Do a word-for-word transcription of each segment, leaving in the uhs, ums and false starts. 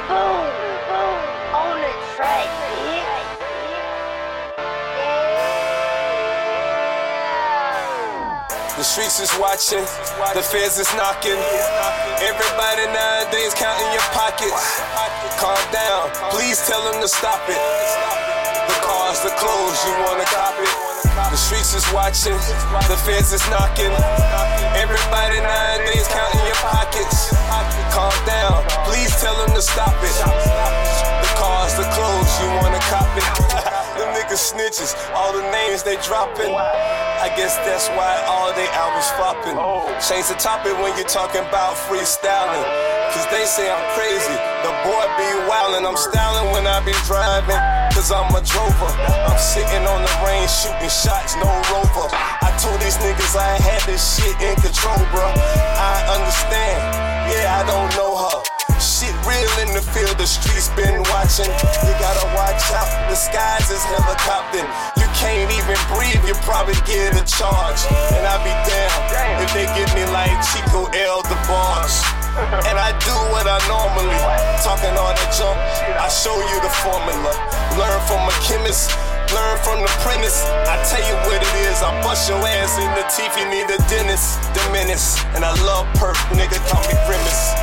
boom, boom, on the track, bitch. The streets is watching, the feds is knocking. Everybody nowadays counting your pockets. Calm down, please tell them to stop it. The cars, the clothes, you wanna cop it. The streets is watching, the feds is knocking. Everybody nowadays counting your pockets. Calm down, please tell them to stop it. The cars, the clothes, you wanna cop it. Them niggas snitches, all the names they dropping. I guess that's why all they albums flopping. Change the topic when you're talking about freestyling. Cause they say I'm crazy, the boy be wildin'. I'm styling when I be driving, cause I'm a drover. I'm sitting on the range shooting shots, no rover. I told these niggas I had this shit in control, bro. I understand, yeah, I don't know her. Shit real in the field, the streets been watching. You gotta watch out, the skies is helicoptering. You can't even breathe, you probably get a charge. And I be damned if they get me like Chico L. the Barge. And I do what I normally, talking all that junk, I show you the formula. Learn from a chemist, learn from the apprentice. I tell you what it is, I bust your ass in the teeth, you need a dentist. The menace, and I love perp, nigga call me Grimace.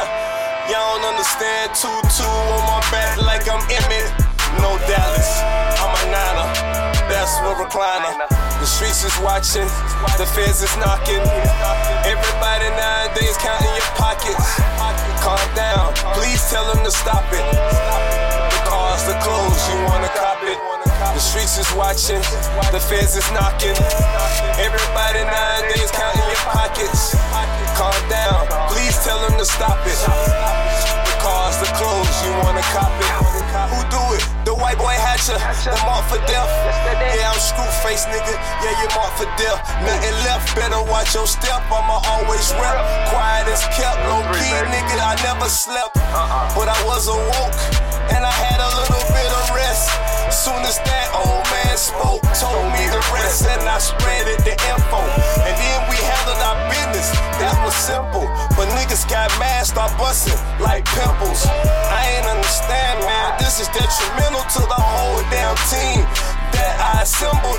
Y'all don't understand, two two on my back like I'm Emmett. No Dallas, I'm a Niner, that's what recliner. The streets is watching, the feds is knocking. Everybody nowadays counting your pockets. Calm down, please tell them to stop it. The cars, the clothes, you wanna cop it. The streets is watching, the feds is knocking. Everybody nowadays counting your pockets. Calm down, please tell them to stop it. The cars, the clothes, you wanna cop it. Who do it? The white boy Hatcher, the mark for death. Yeah, I'm screw-faced, nigga. Yeah, you marked for death. Nothing left, better watch your step. I'ma always rep. Quiet as kept, low key, nigga. I never slept, but I was awoke, and I had a little bit of rest. Soon as that old man spoke, told me the rest, and I spread it, the info. And then we handled our business, that was simple. But niggas got mad, start busting like pimples. I ain't understand, man, this is detrimental to the whole damn team that I assembled.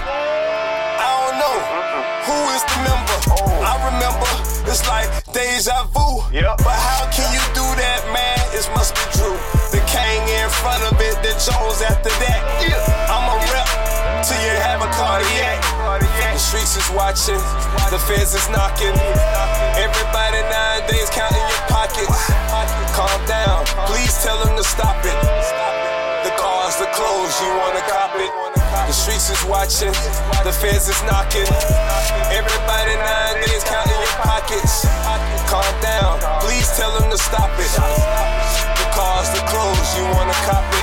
I don't know who is the member. I remember, it's like deja vu. But how can you do that, man? It must be true. The King in front of it, the Jones after that. I'm a rep till you have a cardiac. The streets is watching, the feds is knocking. Everybody nowadays counting your pockets. Calm down, please tell them to stop it. The cars, the clothes, you wanna cop it. The streets is watching, the feds is knocking. Everybody nowadays counting your pockets. Calm down, please tell them to stop it. The cars, the clothes, you wanna cop it.